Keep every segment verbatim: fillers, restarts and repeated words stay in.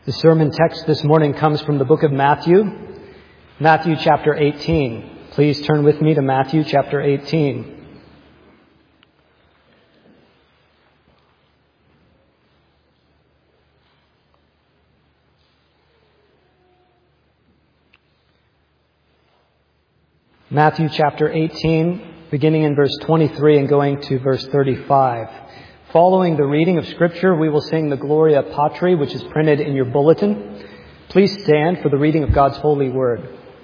The sermon text this morning comes from the book of Matthew, Matthew chapter eighteen. Please turn with me to Matthew chapter eighteen. Matthew chapter eighteen, beginning in verse twenty-three and going to verse thirty-five. Following the reading of Scripture, we will sing the Gloria Patri, which is printed in your bulletin. Please stand for the reading of God's holy word.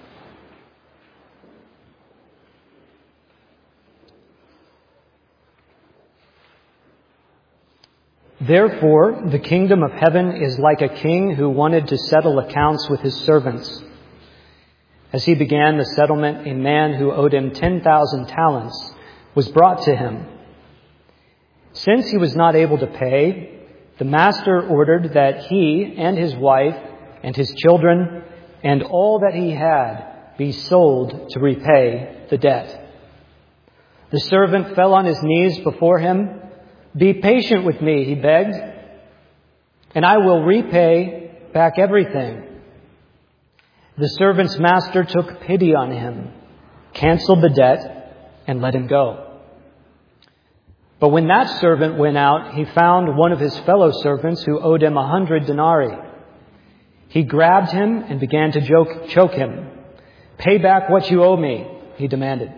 Therefore, the kingdom of heaven is like a king who wanted to settle accounts with his servants. As he began the settlement, a man who owed him ten thousand talents was brought to him. Since he was not able to pay, the master ordered that he and his wife and his children and all that he had be sold to repay the debt. The servant fell on his knees before him. "Be patient with me," he begged, "and I will repay back everything." The servant's master took pity on him, canceled the debt, and let him go. But when that servant went out, he found one of his fellow servants who owed him a hundred denarii. He grabbed him and began to joke, choke him. "Pay back what you owe me," he demanded.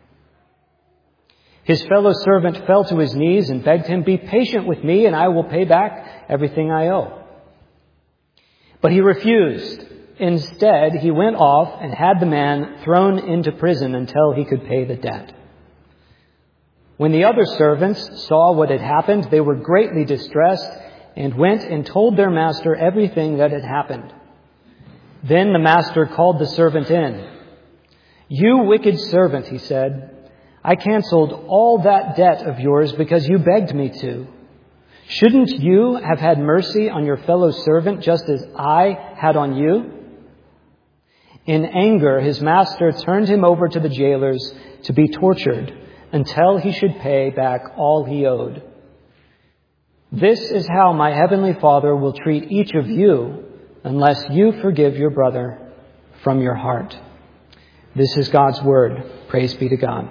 His fellow servant fell to his knees and begged him, "Be patient with me and I will pay back everything I owe." But he refused. Instead, he went off and had the man thrown into prison until he could pay the debt. When the other servants saw what had happened, they were greatly distressed and went and told their master everything that had happened. Then the master called the servant in. "You wicked servant," he said, "I canceled all that debt of yours because you begged me to. Shouldn't you have had mercy on your fellow servant just as I had on you?" In anger, his master turned him over to the jailers to be tortured until he should pay back all he owed. This is how my heavenly Father will treat each of you unless you forgive your brother from your heart. This is God's word. Praise be to God.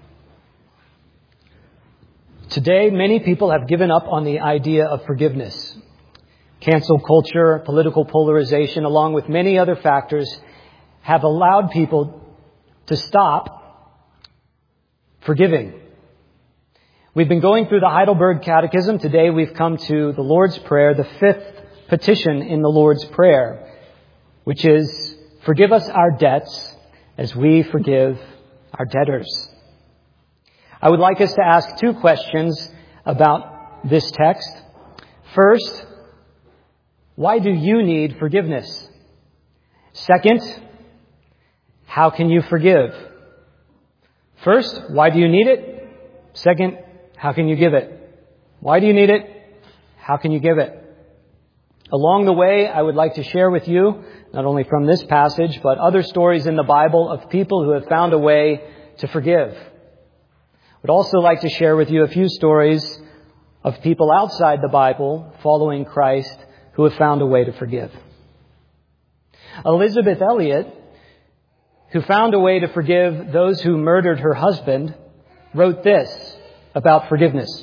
Today, many people have given up on the idea of forgiveness. Cancel culture, political polarization, along with many other factors, have allowed people to stop forgiving. We've been going through the Heidelberg Catechism. Today we've come to the Lord's Prayer, the fifth petition in the Lord's Prayer, which is, "Forgive us our debts as we forgive our debtors." I would like us to ask two questions about this text. First, why do you need forgiveness? Second, how can you forgive? First, why do you need it? Second, how can you give it? Why do you need it? How can you give it? Along the way, I would like to share with you, not only from this passage, but other stories in the Bible of people who have found a way to forgive. I would also like to share with you a few stories of people outside the Bible following Christ who have found a way to forgive. Elisabeth Elliot, who found a way to forgive those who murdered her husband, wrote this about forgiveness.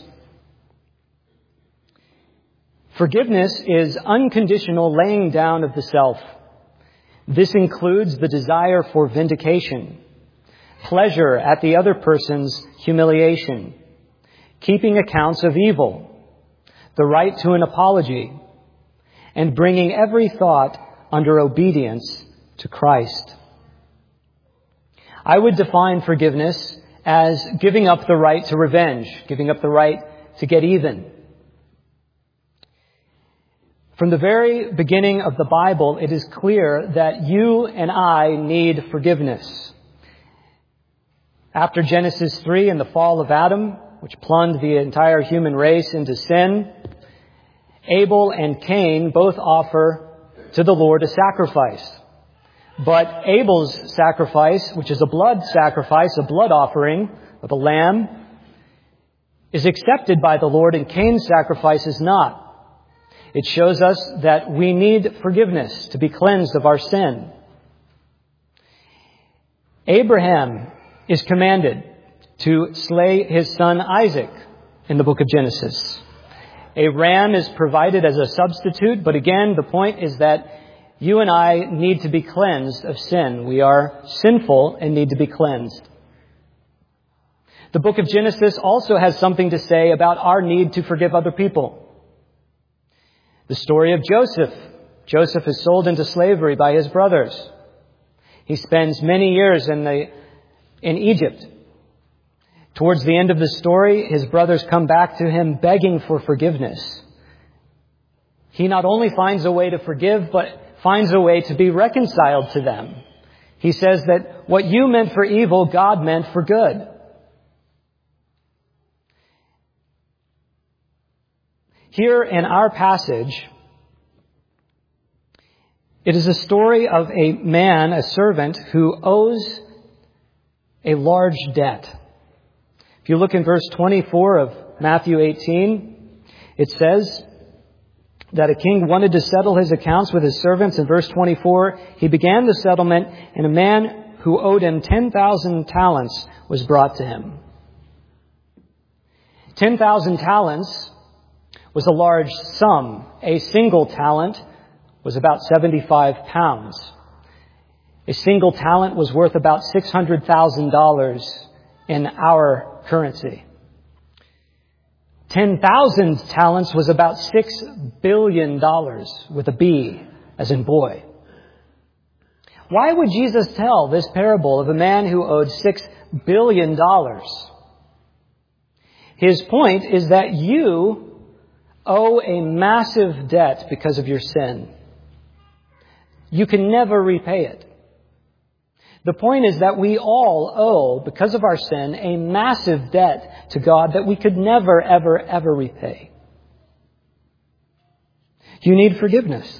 "Forgiveness is unconditional laying down of the self. This includes the desire for vindication, pleasure at the other person's humiliation, keeping accounts of evil, the right to an apology, and bringing every thought under obedience to Christ." I would define forgiveness as giving up the right to revenge, giving up the right to get even. From the very beginning of the Bible, it is clear that you and I need forgiveness. After Genesis three and the fall of Adam, which plunged the entire human race into sin, Abel and Cain both offer to the Lord a sacrifice. But Abel's sacrifice, which is a blood sacrifice, a blood offering of a lamb, is accepted by the Lord, and Cain's sacrifice is not. It shows us that we need forgiveness to be cleansed of our sin. Abraham is commanded to slay his son Isaac in the book of Genesis. A ram is provided as a substitute, but again, the point is that you and I need to be cleansed of sin. We are sinful and need to be cleansed. The book of Genesis also has something to say about our need to forgive other people. The story of Joseph. Joseph is sold into slavery by his brothers. He spends many years in the in Egypt. Towards the end of the story, his brothers come back to him begging for forgiveness. He not only finds a way to forgive, but finds a way to be reconciled to them. He says that what you meant for evil, God meant for good. Here in our passage, it is a story of a man, a servant, who owes a large debt. If you look in verse twenty-four of Matthew eighteen, it says that a king wanted to settle his accounts with his servants. In verse twenty-four, he began the settlement, and a man who owed him ten thousand talents was brought to him. ten thousand talents was a large sum. A single talent was about seventy-five pounds. A single talent was worth about six hundred thousand dollars in our currency. ten thousand talents was about six billion dollars with a B, as in boy. Why would Jesus tell this parable of a man who owed six billion dollars? His point is that you owe a massive debt because of your sin. You can never repay it. The point is that we all owe, because of our sin, a massive debt to God that we could never, ever, ever repay. You need forgiveness.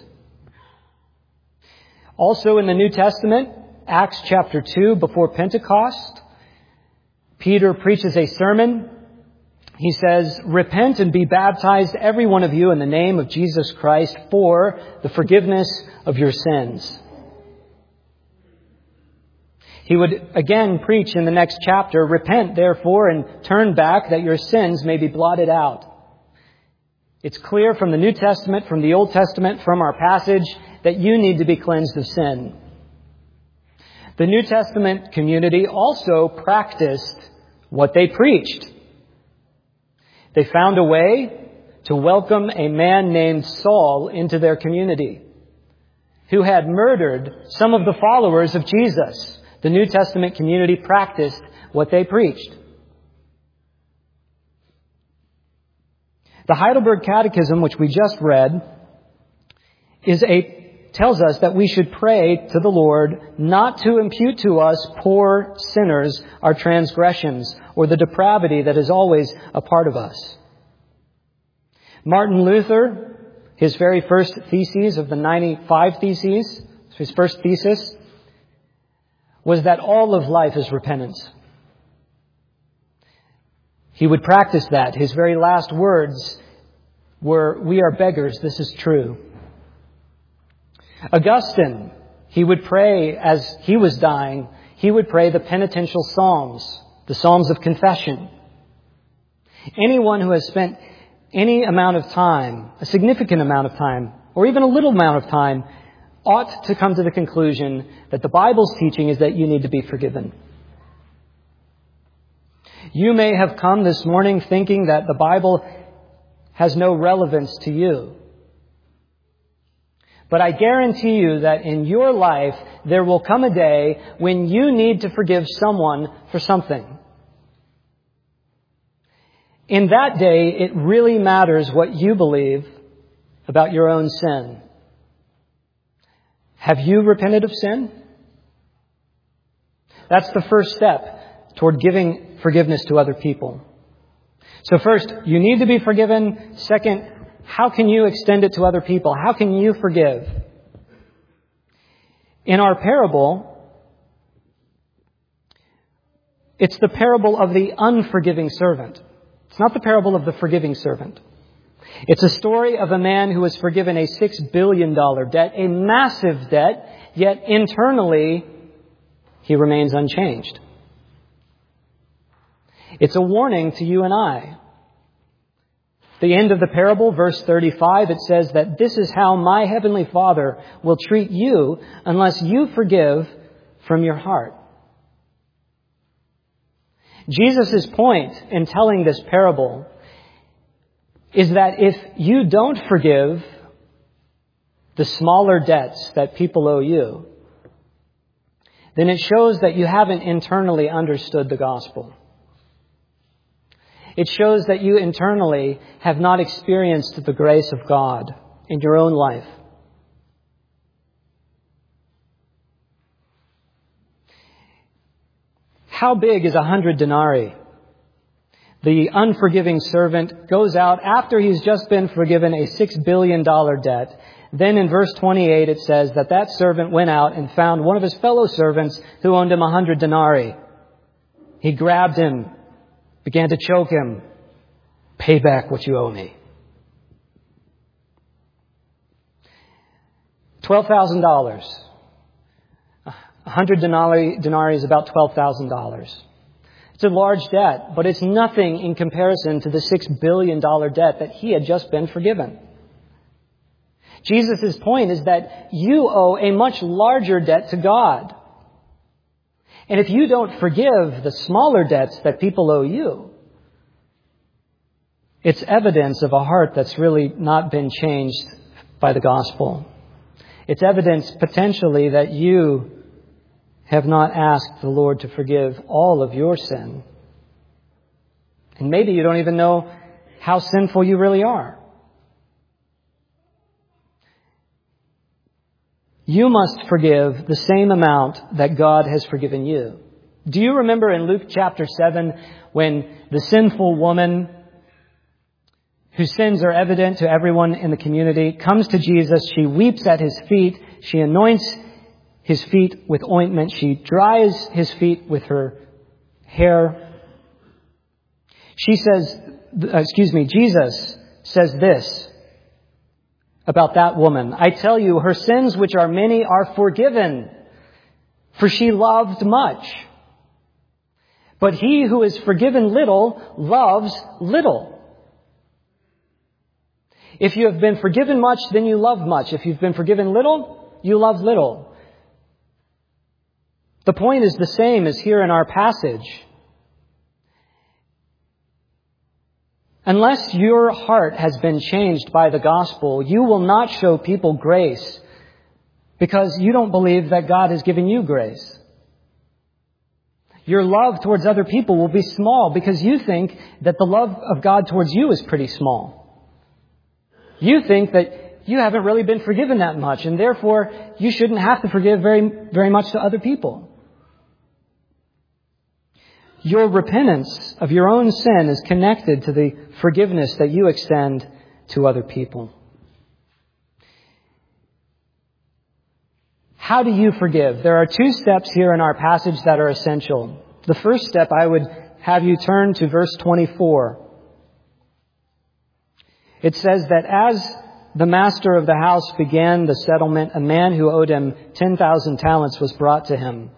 Also in the New Testament, Acts chapter two, before Pentecost, Peter preaches a sermon. He says, "Repent and be baptized, every one of you, in the name of Jesus Christ for the forgiveness of your sins." He would again preach in the next chapter, "Repent, therefore, and turn back, that your sins may be blotted out." It's clear from the New Testament, from the Old Testament, from our passage, that you need to be cleansed of sin. The New Testament community also practiced what they preached. They found a way to welcome a man named Saul into their community, who had murdered some of the followers of Jesus. The New Testament community practiced what they preached. The Heidelberg Catechism, which we just read, is a tells us that we should pray to the Lord not to impute to us, poor sinners, our transgressions or the depravity that is always a part of us. Martin Luther, his very first thesis of the ninety-five theses, his first thesis, was that all of life is repentance. He would practice that. His very last words were, "We are beggars, this is true." Augustine, he would pray as he was dying, he would pray the penitential psalms, the psalms of confession. Anyone who has spent any amount of time, a significant amount of time, or even a little amount of time, ought to come to the conclusion that the Bible's teaching is that you need to be forgiven. You may have come this morning thinking that the Bible has no relevance to you. But I guarantee you that in your life, there will come a day when you need to forgive someone for something. In that day, it really matters what you believe about your own sin. Have you repented of sin? That's the first step toward giving forgiveness to other people. So first, you need to be forgiven. Second, how can you extend it to other people? How can you forgive? In our parable, it's the parable of the unforgiving servant. It's not the parable of the forgiving servant. It's a story of a man who was forgiven a six billion dollars debt, a massive debt, yet internally he remains unchanged. It's a warning to you and I. The end of the parable, verse thirty-five, it says that this is how my heavenly Father will treat you unless you forgive from your heart. Jesus' point in telling this parable is that if you don't forgive the smaller debts that people owe you, then it shows that you haven't internally understood the gospel. It shows that you internally have not experienced the grace of God in your own life. How big is a hundred denarii? The unforgiving servant goes out after he's just been forgiven a six billion dollars debt. Then in verse twenty-eight it says that that servant went out and found one of his fellow servants who owed him a hundred denarii. He grabbed him, began to choke him. Pay back what you owe me. twelve thousand dollars. A hundred denarii, denarii is about twelve thousand dollars. It's a large debt, but it's nothing in comparison to the six billion dollars debt that he had just been forgiven. Jesus' point is that you owe a much larger debt to God. And if you don't forgive the smaller debts that people owe you, it's evidence of a heart that's really not been changed by the gospel. It's evidence potentially that you have not asked the Lord to forgive all of your sin. And maybe you don't even know how sinful you really are. You must forgive the same amount that God has forgiven you. Do you remember in Luke chapter seven when the sinful woman whose sins are evident to everyone in the community comes to Jesus? She weeps at his feet. She anoints his feet with ointment. She dries his feet with her hair. She says, excuse me, Jesus says this about that woman. I tell you, her sins, which are many, are forgiven, for she loved much. But he who is forgiven little loves little. If you have been forgiven much, then you love much. If you've been forgiven little, you love little. The point is the same as here in our passage. Unless your heart has been changed by the gospel, you will not show people grace because you don't believe that God has given you grace. Your love towards other people will be small because you think that the love of God towards you is pretty small. You think that you haven't really been forgiven that much, and therefore you shouldn't have to forgive very, very much to other people. Your repentance of your own sin is connected to the forgiveness that you extend to other people. How do you forgive? There are two steps here in our passage that are essential. The first step, I would have you turn to verse twenty-four. It says that as the master of the house began the settlement, a man who owed him ten thousand talents was brought to him.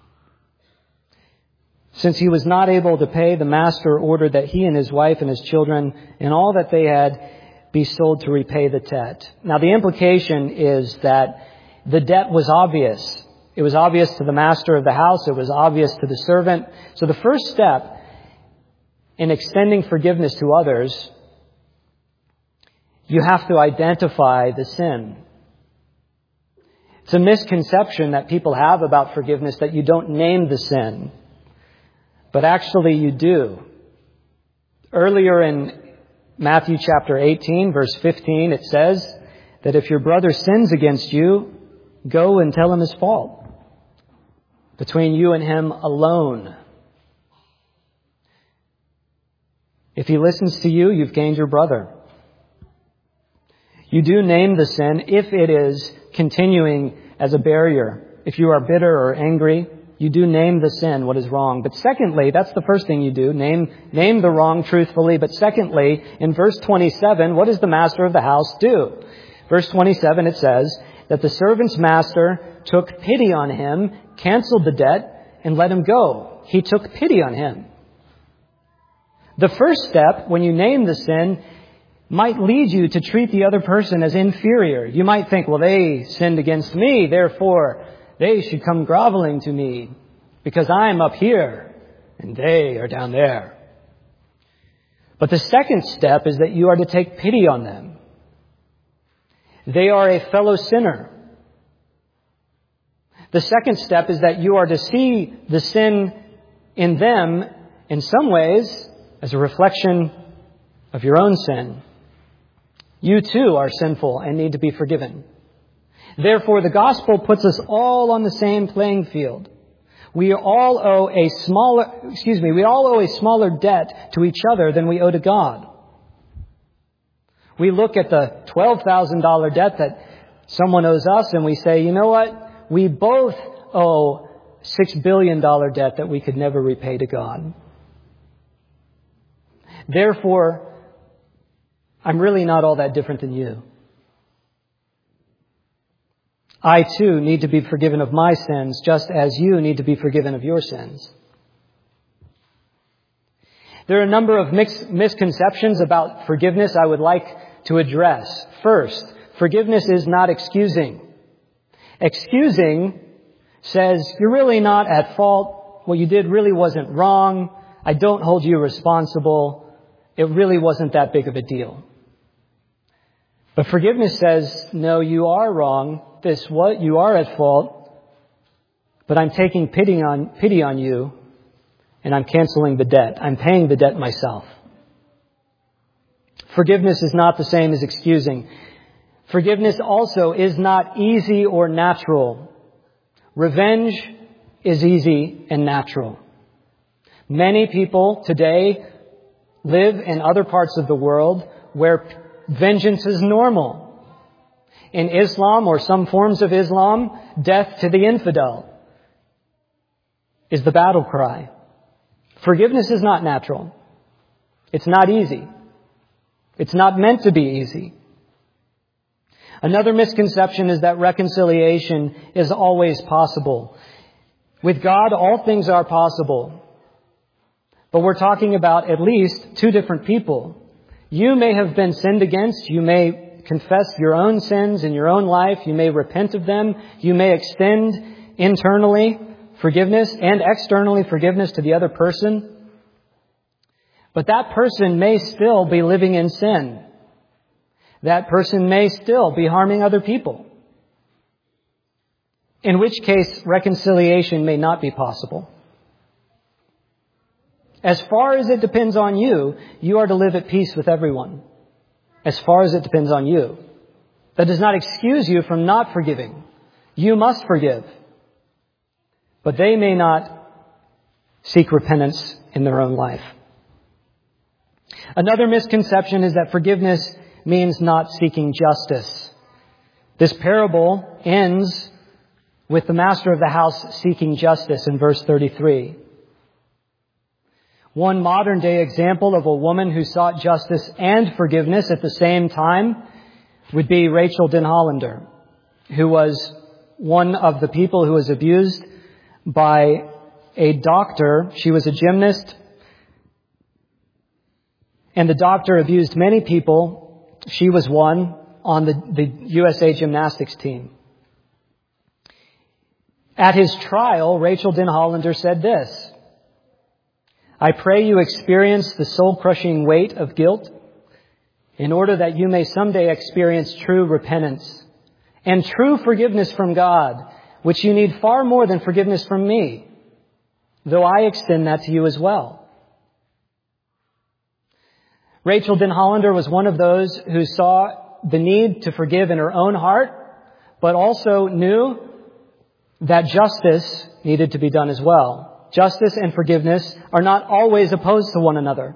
Since he was not able to pay, the master ordered that he and his wife and his children and all that they had be sold to repay the debt. Now, the implication is that the debt was obvious. It was obvious to the master of the house. It was obvious to the servant. So the first step in extending forgiveness to others, you have to identify the sin. It's a misconception that people have about forgiveness that you don't name the sin. But actually you do. Earlier in Matthew chapter eighteen, verse fifteen, it says that if your brother sins against you, go and tell him his fault. Between you and him alone. If he listens to you, you've gained your brother. You do name the sin if it is continuing as a barrier. If you are bitter or angry, you do name the sin, what is wrong. But secondly, that's the first thing you do, name, name the wrong truthfully. But secondly, in verse twenty-seven, what does the master of the house do? Verse twenty-seven, it says that the servant's master took pity on him, canceled the debt, and let him go. He took pity on him. The first step, when you name the sin, might lead you to treat the other person as inferior. You might think, well, they sinned against me, therefore they should come groveling to me because I'm up here and they are down there. But the second step is that you are to take pity on them. They are a fellow sinner. The second step is that you are to see the sin in them in some ways as a reflection of your own sin. You too are sinful and need to be forgiven. Therefore, the gospel puts us all on the same playing field. We all owe a smaller, excuse me, we all owe a smaller debt to each other than we owe to God. We look at the twelve thousand dollars debt that someone owes us and we say, you know what? We both owe six billion dollars debt that we could never repay to God. Therefore, I'm really not all that different than you. I too need to be forgiven of my sins, just as you need to be forgiven of your sins. There are a number of mix- misconceptions about forgiveness I would like to address. First, forgiveness is not excusing. Excusing says you're really not at fault. What you did really wasn't wrong. I don't hold you responsible. It really wasn't that big of a deal. But forgiveness says, no, you are wrong. This what you are at fault. But I'm taking pity on pity on you, and I'm canceling the debt. I'm paying the debt myself. Forgiveness is not the same as excusing. Forgiveness also is not easy or natural. Revenge is easy and natural. Many people today live in other parts of the world where vengeance is normal. In Islam or some forms of Islam, death to the infidel is the battle cry. Forgiveness is not natural. It's not easy. It's not meant to be easy. Another misconception is that reconciliation is always possible. With God, all things are possible. But we're talking about at least two different people. You may have been sinned against. You may confess your own sins in your own life. You may repent of them. You may extend internally forgiveness and externally forgiveness to the other person. But that person may still be living in sin. That person may still be harming other people. In which case, reconciliation may not be possible. As far as it depends on you, you are to live at peace with everyone. As far as it depends on you. That does not excuse you from not forgiving. You must forgive. But they may not seek repentance in their own life. Another misconception is that forgiveness means not seeking justice. This parable ends with the master of the house seeking justice in verse thirty-three. One modern day example of a woman who sought justice and forgiveness at the same time would be Rachel Denhollander, who was one of the people who was abused by a doctor. She was a gymnast, and the doctor abused many people. She was one on the, the U S A gymnastics team. At his trial, Rachel Denhollander said this: I pray you experience the soul-crushing weight of guilt in order that you may someday experience true repentance and true forgiveness from God, which you need far more than forgiveness from me, though I extend that to you as well. Rachel Denhollander was one of those who saw the need to forgive in her own heart, but also knew that justice needed to be done as well. Justice and forgiveness are not always opposed to one another.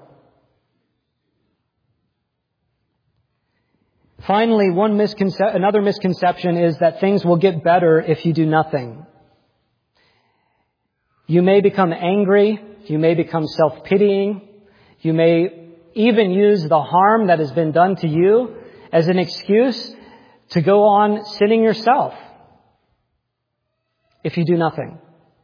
Finally, one misconce- another misconception is that things will get better if you do nothing. You may become angry. You may become self-pitying. You may even use the harm that has been done to you as an excuse to go on sinning yourself if you do nothing.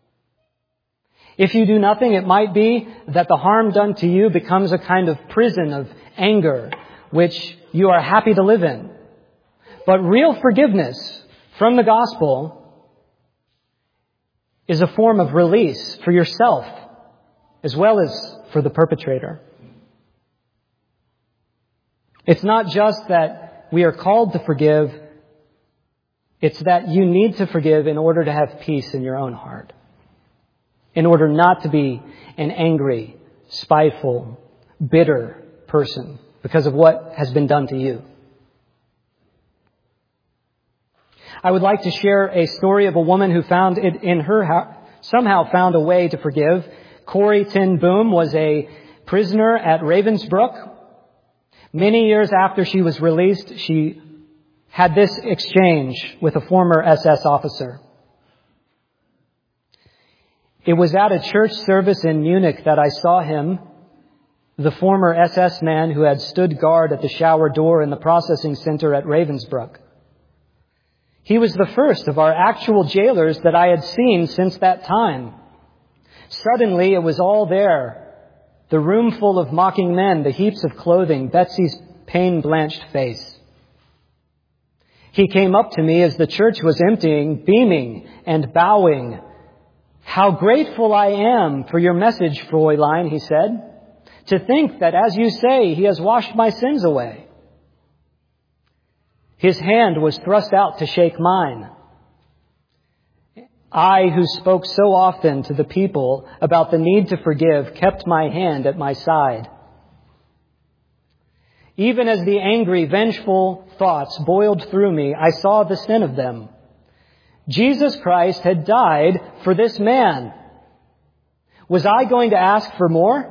If you do nothing, it might be that the harm done to you becomes a kind of prison of anger, which you are happy to live in. But real forgiveness from the gospel is a form of release for yourself as well as for the perpetrator. It's not just that we are called to forgive. It's that you need to forgive in order to have peace in your own heart. In order not to be an angry, spiteful, bitter person because of what has been done to you. I would like to share a story of a woman who found it in her house, somehow found a way to forgive. Corrie ten Boom was a prisoner at Ravensbrück. Many years after she was released, she had this exchange with a former S S officer. It was at a church service in Munich that I saw him, the former S S man who had stood guard at the shower door in the processing center at Ravensbrück. He was the first of our actual jailers that I had seen since that time. Suddenly, it was all there. The room full of mocking men, the heaps of clothing, Betsy's pain-blanched face. He came up to me as the church was emptying, beaming and bowing. "How grateful I am for your message, Fräulein," he said. "To think that, as you say, he has washed my sins away." His hand was thrust out to shake mine. I, who spoke so often to the people about the need to forgive, kept my hand at my side. Even as the angry, vengeful thoughts boiled through me, I saw the sin of them. Jesus Christ had died for this man. Was I going to ask for more?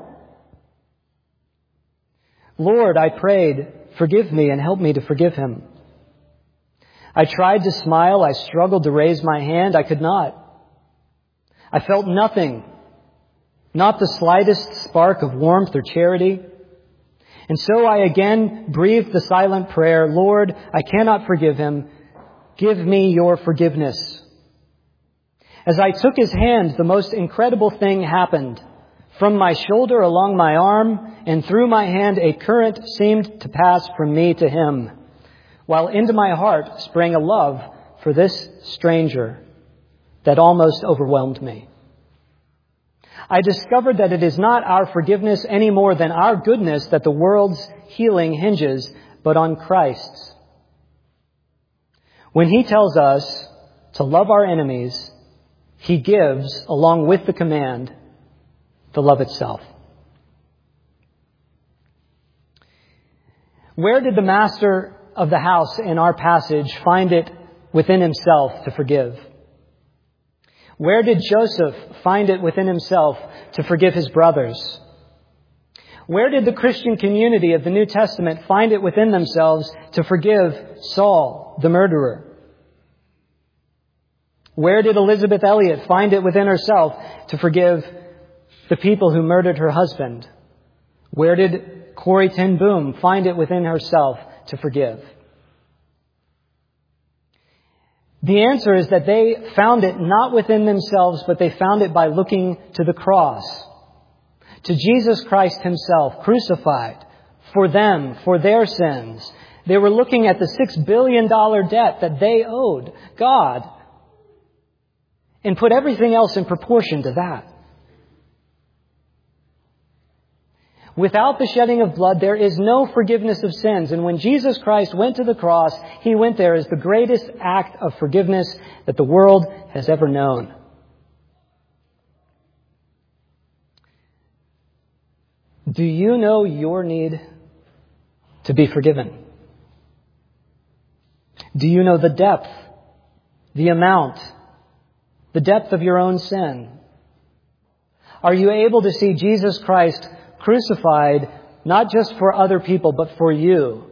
"Lord," I prayed, "forgive me and help me to forgive him." I tried to smile. I struggled to raise my hand. I could not. I felt nothing, not the slightest spark of warmth or charity. And so I again breathed the silent prayer, "Lord, I cannot forgive him. Give me your forgiveness." As I took his hand, the most incredible thing happened. From my shoulder along my arm and through my hand, a current seemed to pass from me to him, while into my heart sprang a love for this stranger that almost overwhelmed me. I discovered that it is not our forgiveness any more than our goodness that the world's healing hinges, but on Christ's. When he tells us to love our enemies, he gives, along with the command, the love itself. Where did the master of the house in our passage find it within himself to forgive? Where did Joseph find it within himself to forgive his brothers? Where did the Christian community of the New Testament find it within themselves to forgive Saul, the murderer? Where did Elizabeth Elliot find it within herself to forgive the people who murdered her husband? Where did Corrie ten Boom find it within herself to forgive? The answer is that they found it not within themselves, but they found it by looking to the cross, to Jesus Christ himself, crucified for them, for their sins. They were looking at the six billion dollars debt that they owed God and put everything else in proportion to that. Without the shedding of blood, there is no forgiveness of sins. And when Jesus Christ went to the cross, he went there as the greatest act of forgiveness that the world has ever known. Do you know your need to be forgiven? Do you know the depth, the amount, the depth of your own sin? Are you able to see Jesus Christ crucified, not just for other people, but for you?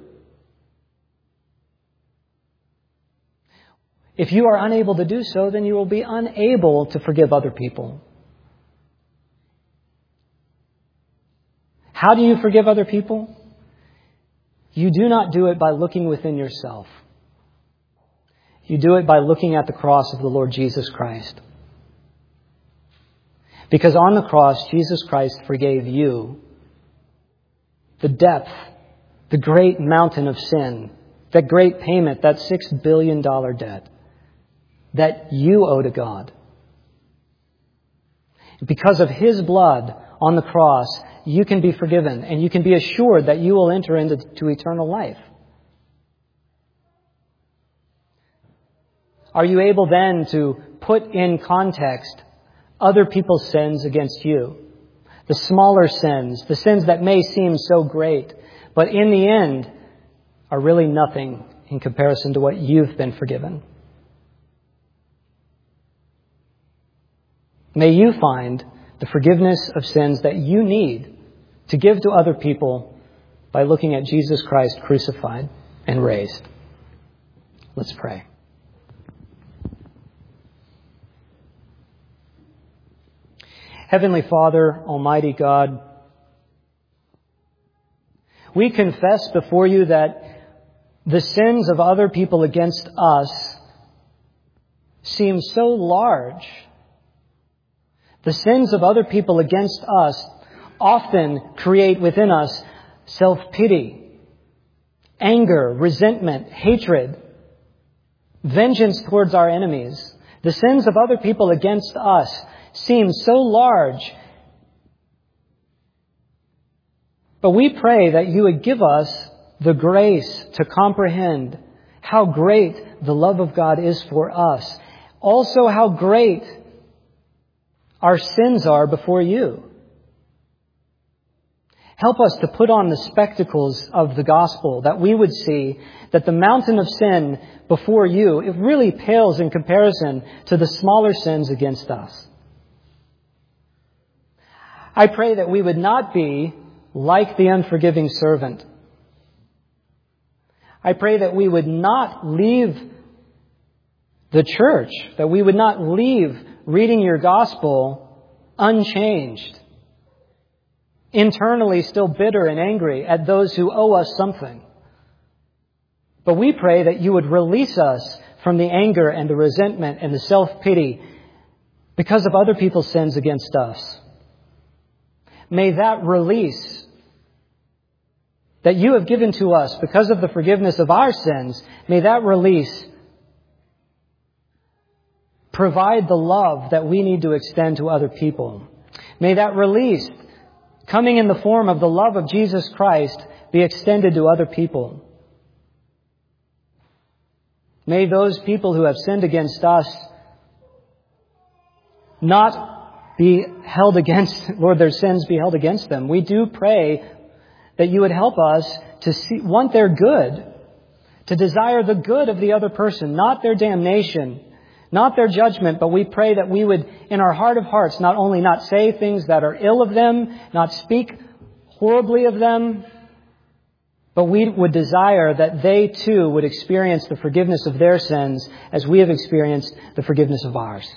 If you are unable to do so, then you will be unable to forgive other people. How do you forgive other people? You do not do it by looking within yourself. You do it by looking at the cross of the Lord Jesus Christ. Because on the cross, Jesus Christ forgave you the depth, the great mountain of sin, that great payment, that six billion dollars debt that you owe to God. Because of His blood on the cross, you can be forgiven and you can be assured that you will enter into to eternal life. Are you able then to put in context other people's sins against you? The smaller sins, the sins that may seem so great, but in the end are really nothing in comparison to what you've been forgiven. May you find the forgiveness of sins that you need to give to other people by looking at Jesus Christ crucified and raised. Let's pray. Heavenly Father, Almighty God, we confess before you that the sins of other people against us seem so large. The sins of other people against us often create within us self-pity, anger, resentment, hatred, vengeance towards our enemies. The sins of other people against us seem so large. But we pray that you would give us the grace to comprehend how great the love of God is for us. Also how great our sins are before you. Help us to put on the spectacles of the gospel, that we would see that the mountain of sin before you, it really pales in comparison to the smaller sins against us. I pray that we would not be like the unforgiving servant. I pray that we would not leave the church, that we would not leave reading your gospel unchanged, internally still bitter and angry at those who owe us something. But we pray that you would release us from the anger and the resentment and the self-pity because of other people's sins against us. May that release that you have given to us because of the forgiveness of our sins, may that release provide the love that we need to extend to other people. May that release, coming in the form of the love of Jesus Christ, be extended to other people. May those people who have sinned against us not be held against, Lord, their sins be held against them. We do pray that you would help us to see, want their good, to desire the good of the other person, not their damnation, not their judgment, but we pray that we would, in our heart of hearts, not only not say things that are ill of them, not speak horribly of them, but we would desire that they too would experience the forgiveness of their sins as we have experienced the forgiveness of ours.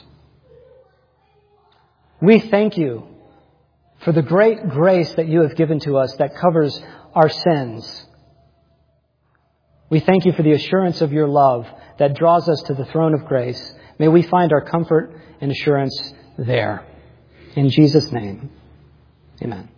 We thank you for the great grace that you have given to us that covers our sins. We thank you for the assurance of your love that draws us to the throne of grace. May we find our comfort and assurance there. In Jesus' name, amen.